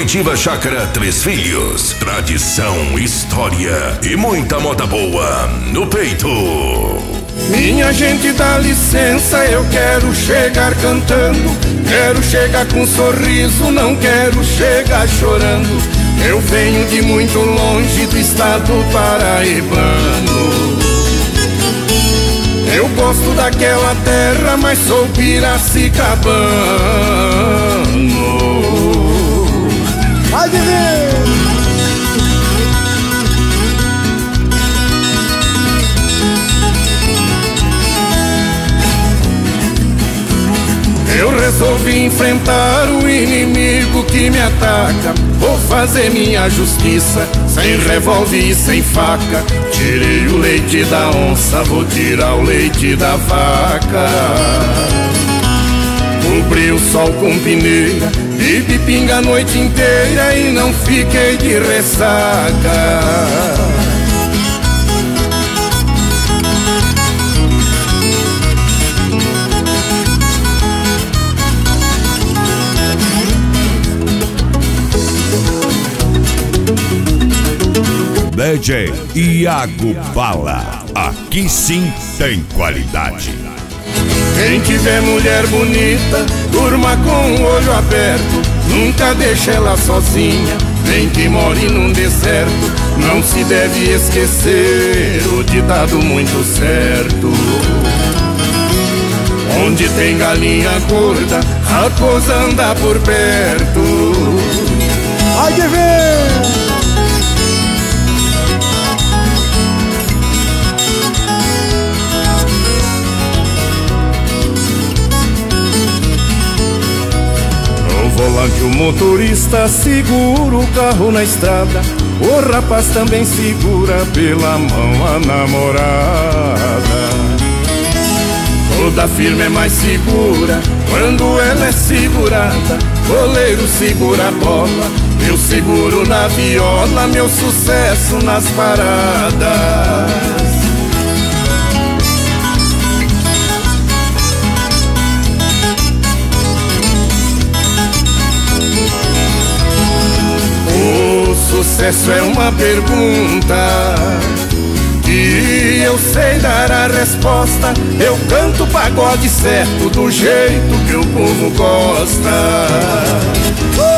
Primitiva Chácara Três Filhos. Tradição, história e muita moda boa no peito. Minha gente, dá licença, eu quero chegar cantando. Quero chegar com sorriso, não quero chegar chorando. Eu venho de muito longe do estado paraibano. Eu gosto daquela terra, mas sou piracicabano. Vai viver! Eu resolvi enfrentar o inimigo que me ataca. Vou fazer minha justiça, sem revólver e sem faca. Tirei o leite da onça, vou tirar o leite da vaca. Cobri o sol com peneira, bebi pinga a noite inteira e não fiquei de ressaca. DJ Iago Bala, aqui sim tem qualidade. Quem tiver mulher bonita, durma com o olho aberto. Nunca deixe ela sozinha, nem que more num deserto. Não se deve esquecer o ditado muito certo: onde tem galinha gorda, raposa anda por perto. Vai de ver! Volante o motorista segura o carro na estrada. O rapaz também segura pela mão a namorada. Toda firma é mais segura quando ela é segurada. Goleiro segura a bola, eu seguro na viola. Meu sucesso nas paradas. Sucesso é uma pergunta que eu sei dar a resposta. Eu canto pagode certo, do jeito que o povo gosta.